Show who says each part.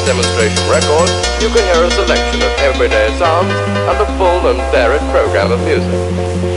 Speaker 1: demonstration record, you can hear a selection of everyday sounds and a full and varied program of music.